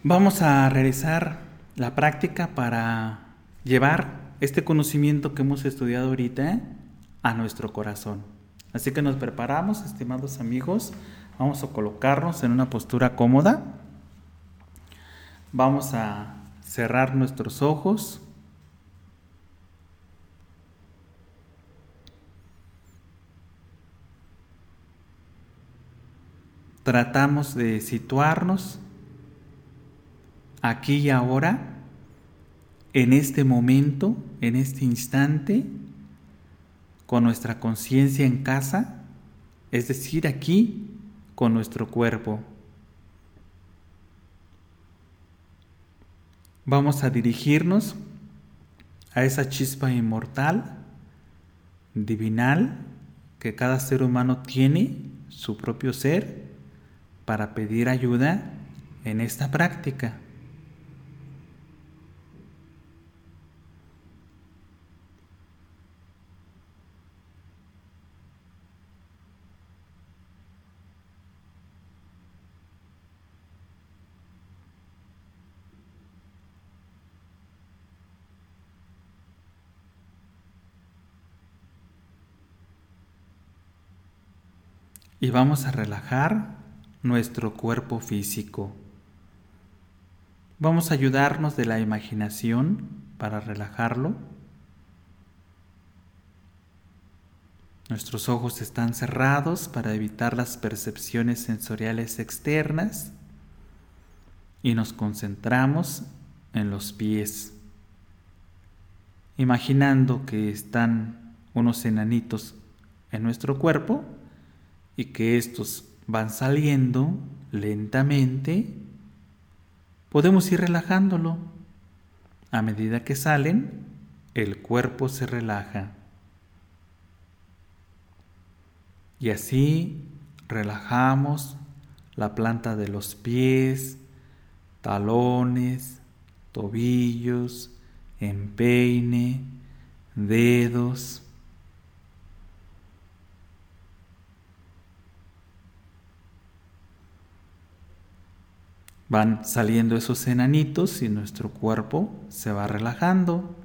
Vamos a realizar la práctica para llevar este conocimiento que hemos estudiado ahorita a nuestro corazón. Así que nos preparamos, estimados amigos. Vamos a colocarnos en una postura cómoda. Vamos a cerrar nuestros ojos. Tratamos de situarnos aquí y ahora, en este momento, en este instante, con nuestra conciencia en casa, es decir, aquí con nuestro cuerpo. Vamos a dirigirnos a esa chispa inmortal, divinal, que cada ser humano tiene, su propio ser, para pedir ayuda en esta práctica. Y vamos a relajar nuestro cuerpo físico. Vamos a ayudarnos de la imaginación para relajarlo. Nuestros ojos están cerrados para evitar las percepciones sensoriales externas y nos concentramos en los pies, imaginando que están unos enanitos en nuestro cuerpo y que estos van saliendo lentamente. Podemos ir relajándolo. A medida que salen, el cuerpo se relaja. Y así relajamos la planta de los pies, talones, tobillos, empeine, dedos. Van saliendo esos enanitos y nuestro cuerpo se va relajando.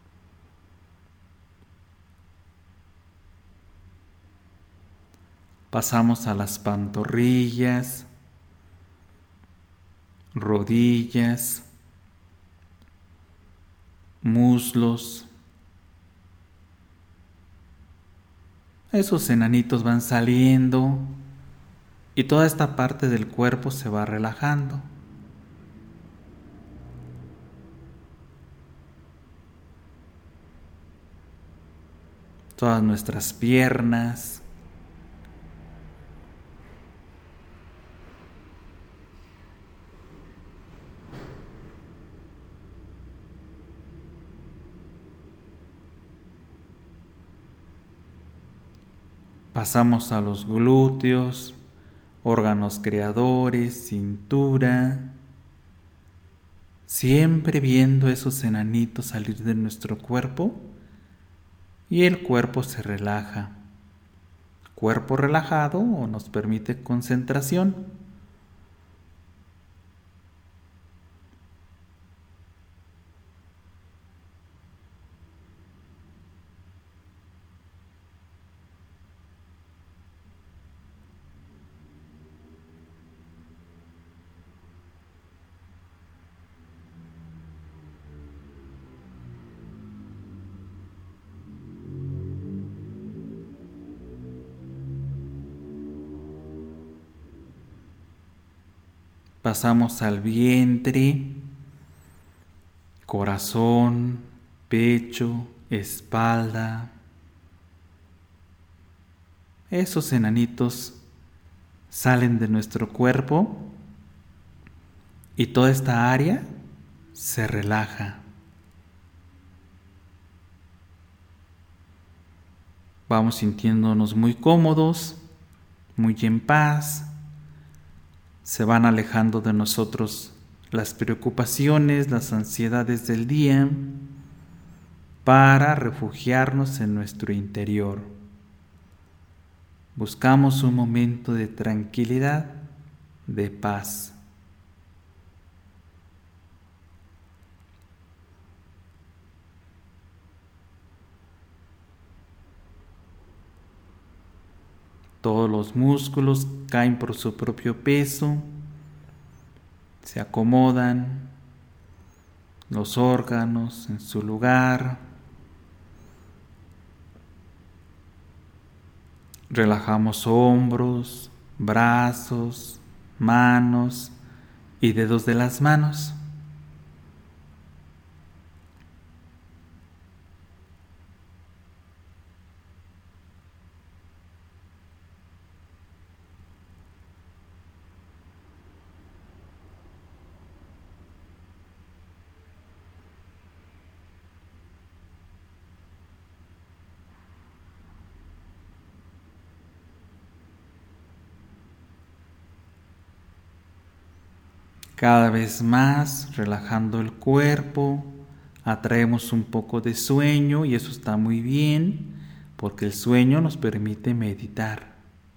Pasamos a las pantorrillas, rodillas, muslos. Esos enanitos van saliendo y toda esta parte del cuerpo se va relajando. Todas nuestras piernas, pasamos a los glúteos, órganos creadores, cintura, siempre viendo esos enanitos salir de nuestro cuerpo y el cuerpo se relaja. Cuerpo relajado nos permite concentración. Pasamos al vientre, corazón, pecho, espalda. Esos enanitos salen de nuestro cuerpo y toda esta área se relaja. Vamos sintiéndonos muy cómodos, muy en paz. Se van alejando de nosotros las preocupaciones, las ansiedades del día, para refugiarnos en nuestro interior. Buscamos un momento de tranquilidad, de paz. Todos los músculos caen por su propio peso, se acomodan los órganos en su lugar. Relajamos hombros, brazos, manos y dedos de las manos. Cada vez más, relajando el cuerpo, atraemos un poco de sueño y eso está muy bien porque el sueño nos permite meditar.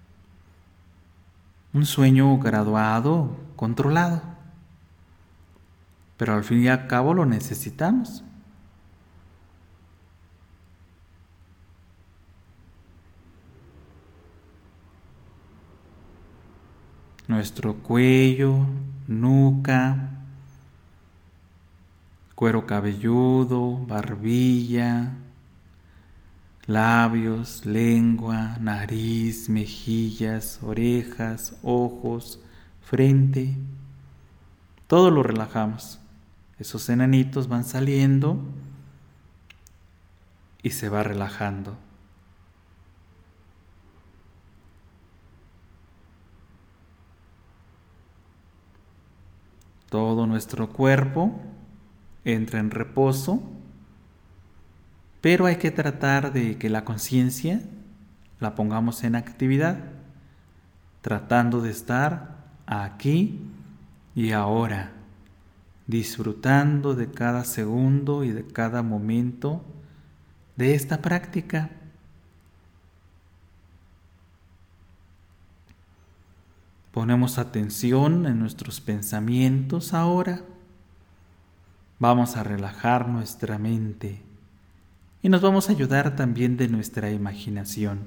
Un sueño graduado, controlado, pero al fin y al cabo lo necesitamos. Nuestro cuello, nuca, cuero cabelludo, barbilla, labios, lengua, nariz, mejillas, orejas, ojos, frente, todo lo relajamos. Esos enanitos van saliendo y se va relajando. Todo nuestro cuerpo entra en reposo, pero hay que tratar de que la conciencia la pongamos en actividad, tratando de estar aquí y ahora, disfrutando de cada segundo y de cada momento de esta práctica. Ponemos atención en nuestros pensamientos ahora. Vamos a relajar nuestra mente y nos vamos a ayudar también de nuestra imaginación.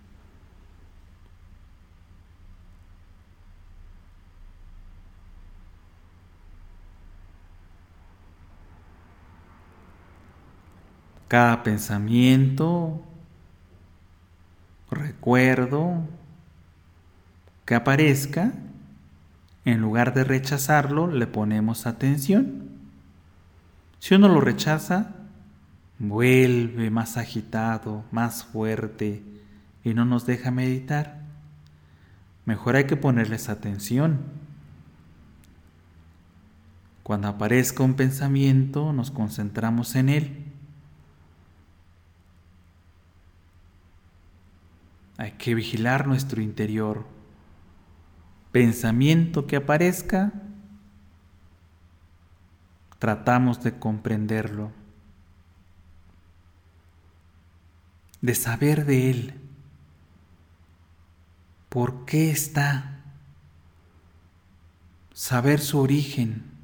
Cada pensamiento, recuerdo que aparezca, en lugar de rechazarlo, le ponemos atención. Si uno lo rechaza, vuelve más agitado, más fuerte y no nos deja meditar. Mejor hay que ponerles atención. Cuando aparezca un pensamiento, nos concentramos en él. Hay que vigilar nuestro interior. Pensamiento que aparezca, tratamos de comprenderlo, de saber de él, por qué está, saber su origen.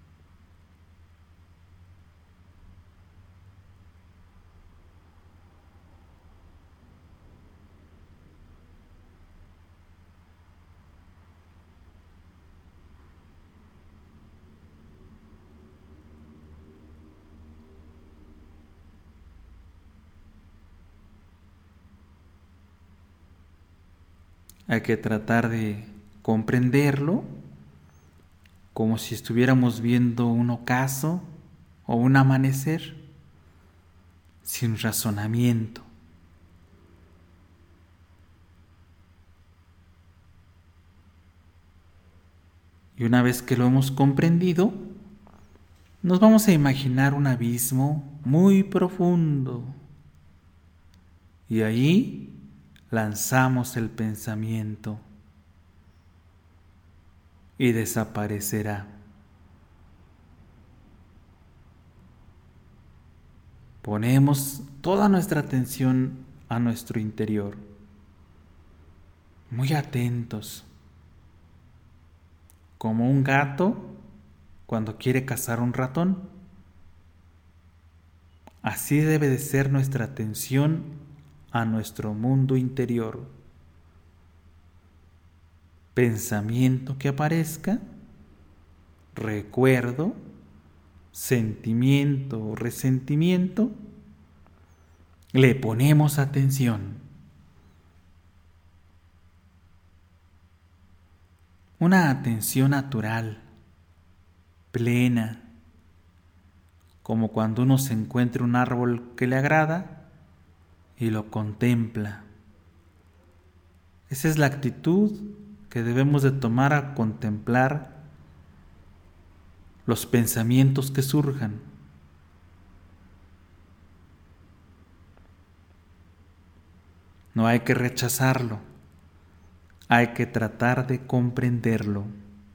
Hay que tratar de comprenderlo como si estuviéramos viendo un ocaso o un amanecer, sin razonamiento. Y una vez que lo hemos comprendido, nos vamos a imaginar un abismo muy profundo. Y allí lanzamos el pensamiento y desaparecerá. Ponemos toda nuestra atención a nuestro interior, muy atentos, como un gato cuando quiere cazar un ratón. Así debe de ser nuestra atención a nuestro mundo interior. pensamiento que aparezca, recuerdo, sentimiento o resentimiento, le ponemos atención. Una atención natural, plena, como cuando uno se encuentra un árbol que le agrada y lo contempla. Esa es la actitud que debemos de tomar al contemplar los pensamientos que surjan. No hay que rechazarlo, hay que tratar de comprenderlo.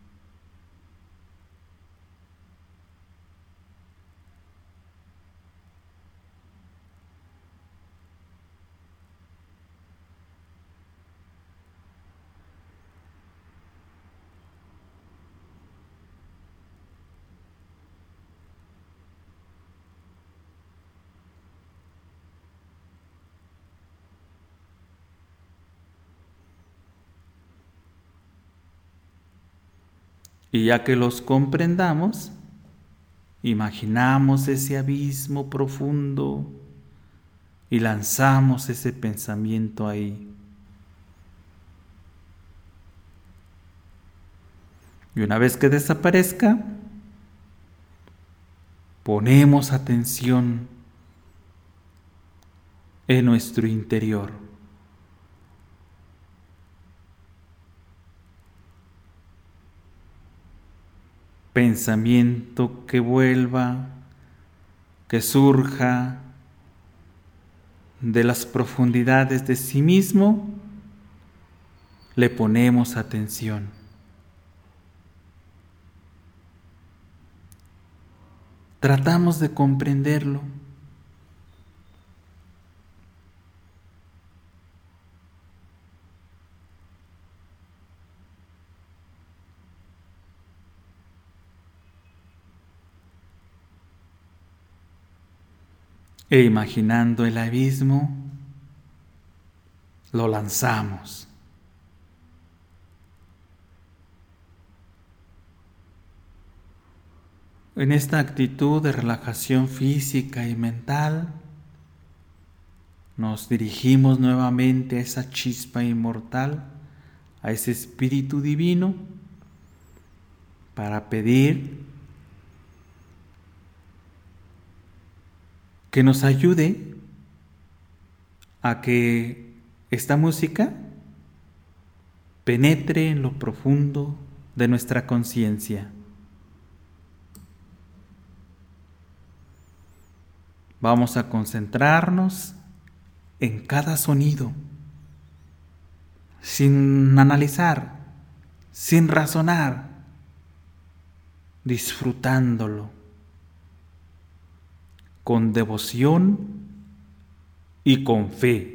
Y ya que los comprendamos, imaginamos ese abismo profundo y lanzamos ese pensamiento ahí. Y una vez que desaparezca, ponemos atención en nuestro interior. Pensamiento que vuelva, que surja de las profundidades de sí mismo, le ponemos atención. Tratamos de comprenderlo. E imaginando el abismo, lo lanzamos. En esta actitud de relajación física y mental, nos dirigimos nuevamente a esa chispa inmortal, a ese espíritu divino, para pedir que nos ayude a que esta música penetre en lo profundo de nuestra conciencia. Vamos a concentrarnos en cada sonido, sin analizar, sin razonar, disfrutándolo, con devoción y con fe.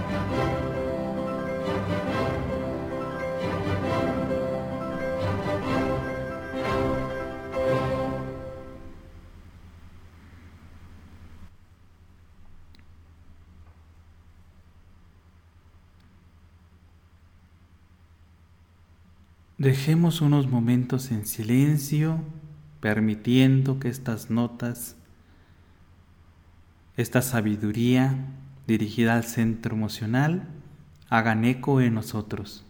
Dejemos unos momentos en silencio, permitiendo que estas notas, esta sabiduría dirigida al centro emocional, hagan eco en nosotros.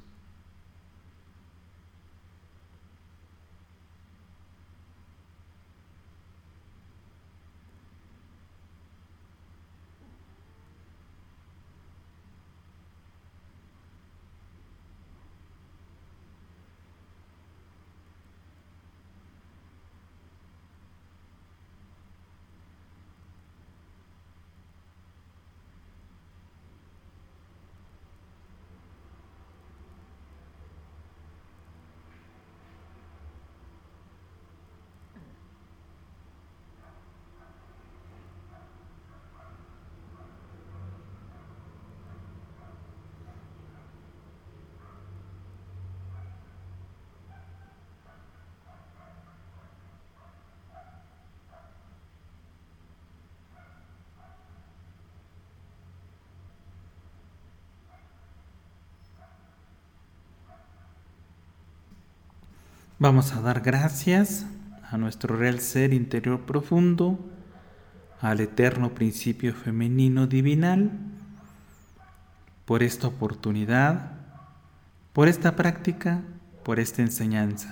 Vamos a dar gracias a nuestro real ser interior profundo, al eterno principio femenino divinal, por esta oportunidad, por esta práctica, por esta enseñanza.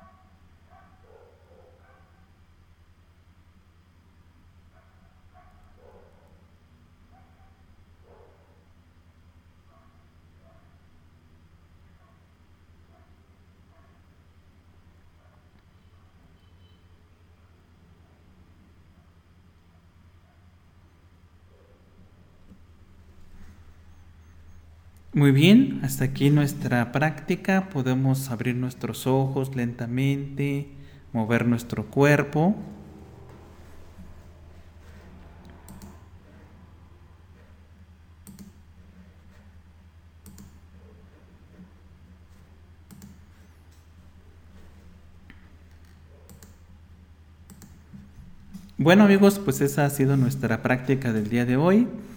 Muy bien, hasta aquí nuestra práctica. Podemos abrir nuestros ojos lentamente, mover nuestro cuerpo. Bueno amigos, pues esa ha sido nuestra práctica del día de hoy.